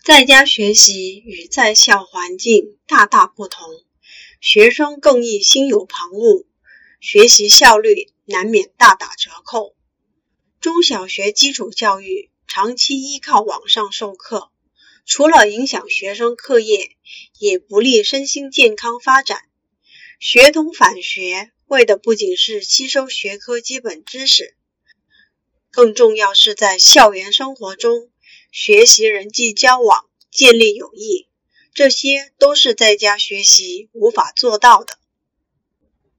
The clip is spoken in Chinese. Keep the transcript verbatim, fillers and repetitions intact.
在家学习与在校环境大大不同，学生更易心有旁骛，学习效率难免大打折扣。中小学基础教育长期依靠网上授课，除了影响学生课业，也不利身心健康发展。学童返学为的不仅是吸收学科基本知识，更重要是在校园生活中学习人际交往，建立友谊，这些都是在家学习无法做到的。